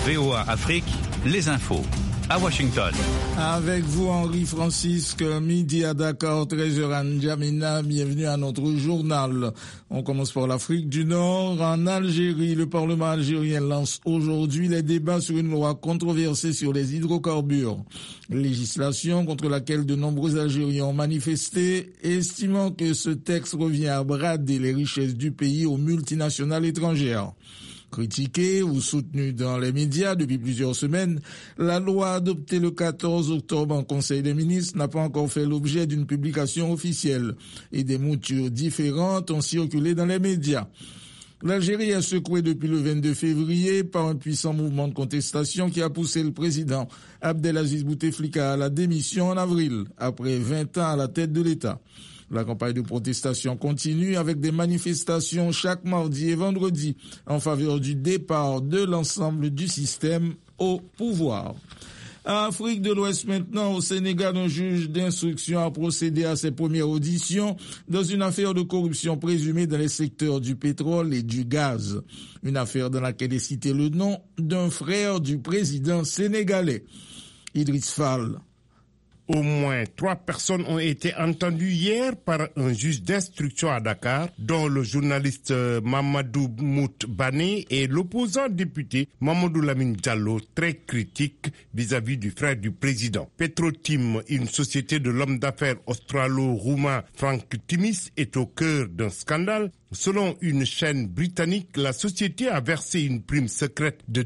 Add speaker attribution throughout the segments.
Speaker 1: VOA Afrique, les infos. À Washington.
Speaker 2: Avec vous, Henri-Francisque, midi à Dakar, 13h à N'Djamena. Bienvenue à notre journal. On commence par l'Afrique du Nord. En Algérie, le Parlement algérien lance aujourd'hui les débats sur une loi controversée sur les hydrocarbures. Législation contre laquelle de nombreux Algériens ont manifesté, estimant que ce texte revient à brader les richesses du pays aux multinationales étrangères. Critiquée ou soutenue dans les médias depuis plusieurs semaines, la loi adoptée le 14 octobre en Conseil des ministres n'a pas encore fait l'objet d'une publication officielle et des moutures différentes ont circulé dans les médias. L'Algérie est secouée depuis le 22 février par un puissant mouvement de contestation qui a poussé le président Abdelaziz Bouteflika à la démission en avril, après 20 ans à la tête de l'État. La campagne de protestation continue avec des manifestations chaque mardi et vendredi en faveur du départ de l'ensemble du système au pouvoir. Afrique de l'Ouest maintenant, au Sénégal, un juge d'instruction a procédé à ses premières auditions dans une affaire de corruption présumée dans les secteurs du pétrole et du gaz. Une affaire dans laquelle est cité le nom d'un frère du président sénégalais, Idriss Fall.
Speaker 3: Au moins 3 personnes ont été entendues hier par un juge d'instruction à Dakar, dont le journaliste Mamadou Mout Bané et l'opposant député Mamadou Lamine Diallo, très critique vis-à-vis du frère du président. Petrotim, une société de l'homme d'affaires australo-roumain Frank Timis, est au cœur d'un scandale. Selon une chaîne britannique, la société a versé une prime secrète de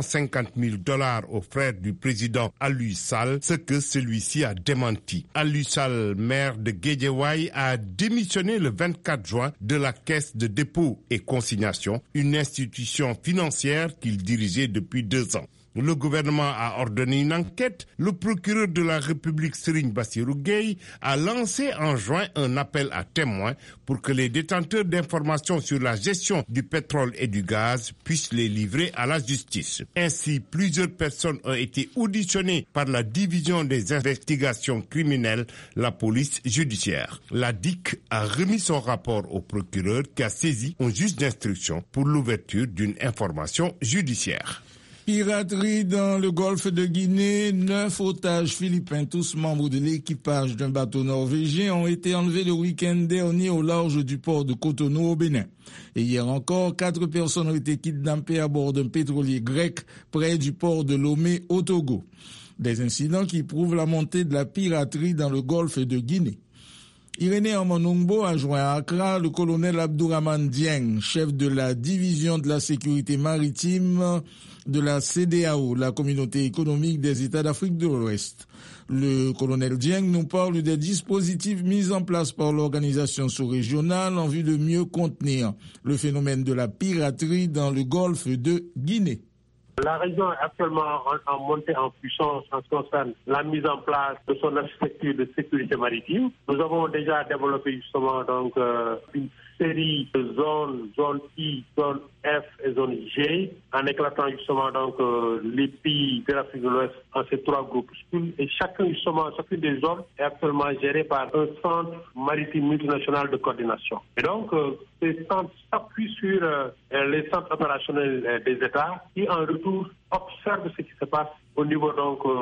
Speaker 3: $250,000 au frère du président Aliou Sall, ce que celui-ci a démenti. Aliou Sall, maire de Guédiawaye, a démissionné le 24 juin de la Caisse de dépôt et consignation, une institution financière qu'il dirigeait depuis 2 ans. Le gouvernement a ordonné une enquête. Le procureur de la République, Serigne Bassirou Gueye, a lancé en juin un appel à témoins pour que les détenteurs d'informations sur la gestion du pétrole et du gaz puissent les livrer à la justice. Ainsi, plusieurs personnes ont été auditionnées par la division des investigations criminelles, la police judiciaire. La DIC a remis son rapport au procureur qui a saisi un juge d'instruction pour l'ouverture d'une information judiciaire.
Speaker 2: Piraterie dans le golfe de Guinée. 9 otages philippins, tous membres de l'équipage d'un bateau norvégien, ont été enlevés le week-end dernier au large du port de Cotonou au Bénin. Et hier encore, 4 personnes ont été kidnappées à bord d'un pétrolier grec près du port de Lomé au Togo. Des incidents qui prouvent la montée de la piraterie dans le golfe de Guinée. Irénée Amonungbo a joint à Accra le colonel Abdourahmane Dieng, chef de la division de la sécurité maritime de la CEDEAO, la communauté économique des États d'Afrique de l'Ouest. Le colonel Dieng nous parle des dispositifs mis en place par l'organisation sous-régionale en vue de mieux contenir le phénomène de la piraterie dans le golfe de Guinée.
Speaker 4: La région est actuellement en montée en puissance en ce qui concerne la mise en place de son architecture de sécurité maritime. Nous avons déjà développé justement une série de zone I, zone F et zone G, en éclatant justement les pays de l'Afrique de l'Ouest en ces 3 groupuscules. Et chacune des zones est actuellement gérée par un centre maritime multinational de coordination. Et donc, ces centres s'appuient sur les centres opérationnels des États qui, en retour, observent ce qui se passe au niveau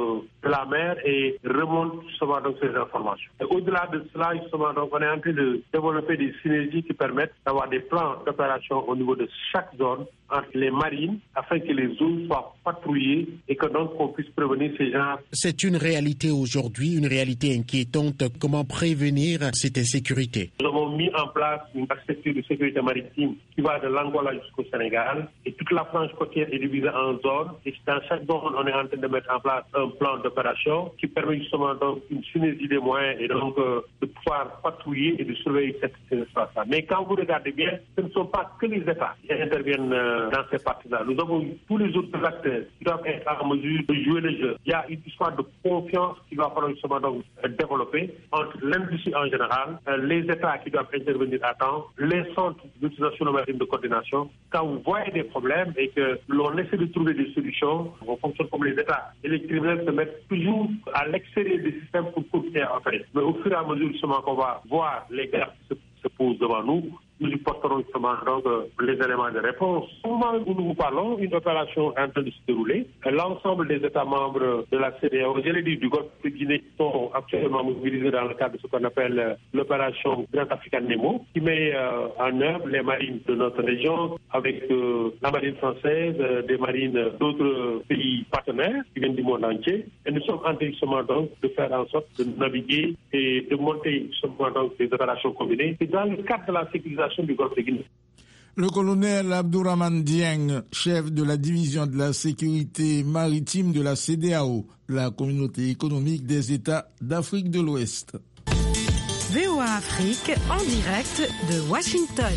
Speaker 4: de la mer et remontent justement ces informations. Et au-delà de cela, justement, on est en train de développer des synergies qui permettent d'avoir des plans d'opération au niveau de chaque zone entre les marines afin que les zones soient patrouillées et que donc on puisse prévenir ces gens.
Speaker 5: C'est une réalité aujourd'hui, une réalité inquiétante. Comment prévenir cette insécurité?
Speaker 4: Nous avons mis en place une architecture de sécurité maritime qui va de l'Angola jusqu'au Sénégal et toute la frange côtière est divisée en zones et dans chaque zone on est en train de mettre en place un plan d'opération qui permet justement donc une synergie des moyens et donc de pouvoir patrouiller et de surveiller ces espaces-là. Mais quand vous regardez bien, ce ne sont pas que les États qui interviennent dans ces parties-là. Nous avons tous les autres acteurs qui doivent être en mesure de jouer le jeu. Il y a une histoire de confiance qui va falloir justement donc développer entre l'industrie en général, les États qui doivent intervenir à temps, les centres multinationaux maritimes de coordination. Quand vous voyez des problèmes et que l'on essaie de trouver des solutions, on fonctionne comme les États. Et les criminels se mettent toujours à l'extérieur des systèmes pour continuer à opérer. Mais au fur et à mesure justement qu'on va voir les guerres qui se posent devant nous, nous y porterons justement donc les éléments de réponse. Au moment où nous vous parlons, une opération est en train de se dérouler. L'ensemble des États membres de la CEDEAO, je l'ai dit, du Golfe de Guinée, sont actuellement mobilisés dans le cadre de ce qu'on appelle l'opération Grand African Nemo, qui met en œuvre les marines de notre région avec la marine française, des marines d'autres pays partenaires qui viennent du monde entier. Et nous sommes en train justement donc de faire en sorte de naviguer et de monter justement donc des opérations combinées. Et dans le cadre de la sécurisation du Golfe de Guinée.
Speaker 2: Le colonel Abdourahmane Dieng, chef de la division de la sécurité maritime de la CEDEAO, la communauté économique des États d'Afrique de l'Ouest.
Speaker 6: VOA Afrique en direct de Washington.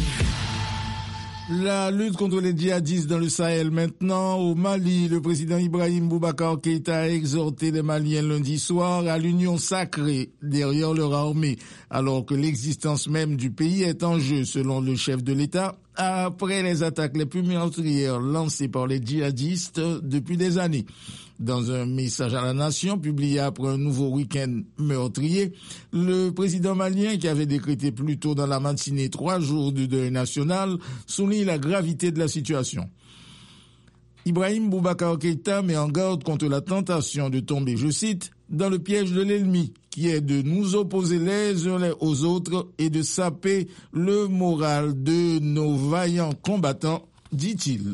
Speaker 2: La lutte contre les djihadistes dans le Sahel maintenant. Au Mali, le président Ibrahim Boubacar Keïta a exhorté les Maliens lundi soir à l'union sacrée derrière leur armée, alors que l'existence même du pays est en jeu, selon le chef de l'État, après les attaques les plus meurtrières lancées par les djihadistes depuis des années. Dans un message à la nation publié après un nouveau week-end meurtrier, le président malien, qui avait décrété plus tôt dans la matinée 3 jours de deuil national, souligne la gravité de la situation. Ibrahim Boubacar Keïta met en garde contre la tentation de tomber, je cite, dans le piège de l'ennemi, qui est de nous opposer les uns aux autres et de saper le moral de nos vaillants combattants, dit-il.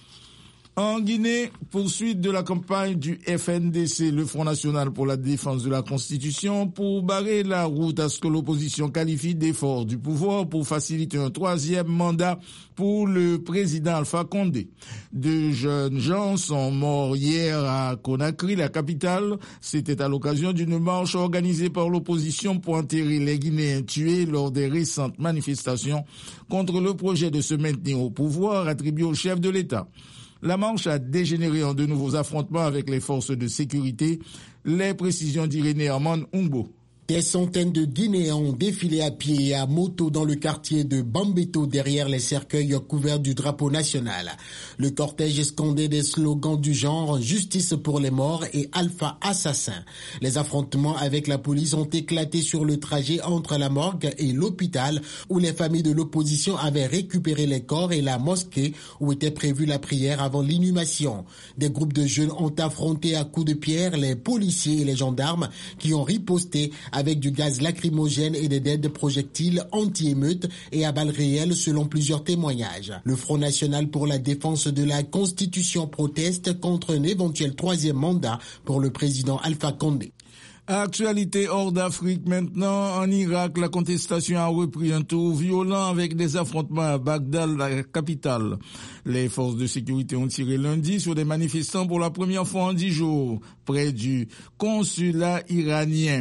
Speaker 2: En Guinée, poursuite de la campagne du FNDC, le Front National pour la défense de la Constitution, pour barrer la route à ce que l'opposition qualifie d'effort du pouvoir pour faciliter un troisième mandat pour le président Alpha Condé. 2 jeunes gens sont morts hier à Conakry, la capitale. C'était à l'occasion d'une marche organisée par l'opposition pour enterrer les Guinéens tués lors des récentes manifestations contre le projet de se maintenir au pouvoir attribué au chef de l'État. La marche a dégénéré en de nouveaux affrontements avec les forces de sécurité. Les précisions d'Irénée Armand Umbo.
Speaker 5: Des centaines de Guinéens ont défilé à pied et à moto dans le quartier de Bambeto derrière les cercueils couverts du drapeau national. Le cortège scandait des slogans du genre « Justice pour les morts » et « Alpha assassin ». Les affrontements avec la police ont éclaté sur le trajet entre la morgue et l'hôpital où les familles de l'opposition avaient récupéré les corps et la mosquée où était prévue la prière avant l'inhumation. Des groupes de jeunes ont affronté à coups de pierre les policiers et les gendarmes qui ont riposté avec du gaz lacrymogène et des dés de projectiles anti-émeutes et à balles réelles selon plusieurs témoignages. Le Front National pour la défense de la Constitution proteste contre un éventuel troisième mandat pour le président Alpha Condé.
Speaker 2: Actualité hors d'Afrique maintenant. En Irak, la contestation a repris un tour violent avec des affrontements à Bagdad, la capitale. Les forces de sécurité ont tiré lundi sur des manifestants pour la première fois en 10 jours, près du consulat iranien.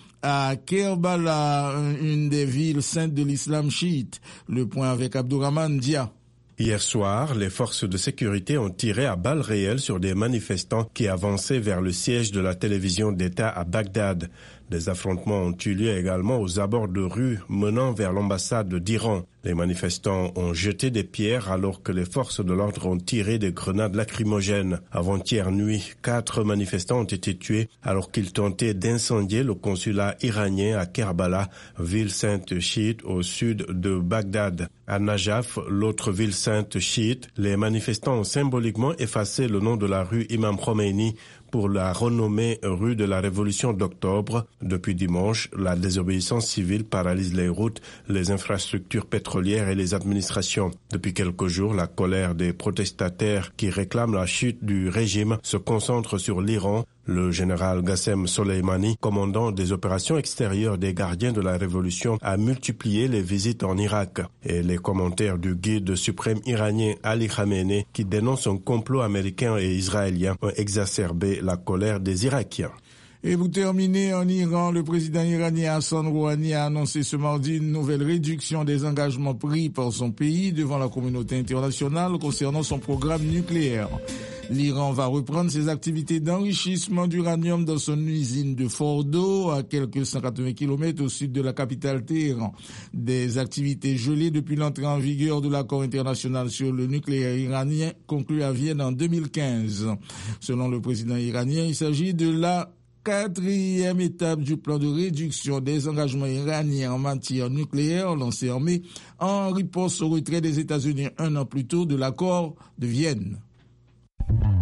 Speaker 2: À Kerbala, une des villes saintes de l'islam chiite. Le point avec Abdourahmane Dia.
Speaker 3: Hier soir, les forces de sécurité ont tiré à balles réelles sur des manifestants qui avançaient vers le siège de la télévision d'État à Bagdad. Des affrontements ont eu lieu également aux abords de rues menant vers l'ambassade d'Iran. Les manifestants ont jeté des pierres alors que les forces de l'ordre ont tiré des grenades lacrymogènes. Avant-hier nuit, 4 manifestants ont été tués alors qu'ils tentaient d'incendier le consulat iranien à Kerbala, ville sainte chiite au sud de Bagdad. À Najaf, l'autre ville sainte chiite, les manifestants ont symboliquement effacé le nom de la rue Imam Khomeini pour la renommer rue de la Révolution d'octobre. Depuis dimanche, la désobéissance civile paralyse les routes, les infrastructures pétrolières et les administrations. Depuis quelques jours, la colère des protestataires qui réclament la chute du régime se concentre sur l'Iran. Le général Qassem Soleimani, commandant des opérations extérieures des gardiens de la révolution, a multiplié les visites en Irak. Et les commentaires du guide suprême iranien Ali Khamenei, qui dénonce un complot américain et israélien, ont exacerbé la colère des Irakiens.
Speaker 2: Et vous terminez en Iran, le président iranien Hassan Rouhani a annoncé ce mardi une nouvelle réduction des engagements pris par son pays devant la communauté internationale concernant son programme nucléaire. L'Iran va reprendre ses activités d'enrichissement d'uranium dans son usine de Fordo, à quelques 180 km au sud de la capitale Téhéran. Des activités gelées depuis l'entrée en vigueur de l'accord international sur le nucléaire iranien conclu à Vienne en 2015. Selon le président iranien, il s'agit de la quatrième étape du plan de réduction des engagements iraniens en matière nucléaire lancé en mai en riposte au retrait des États-Unis un an plus tôt de l'accord de Vienne.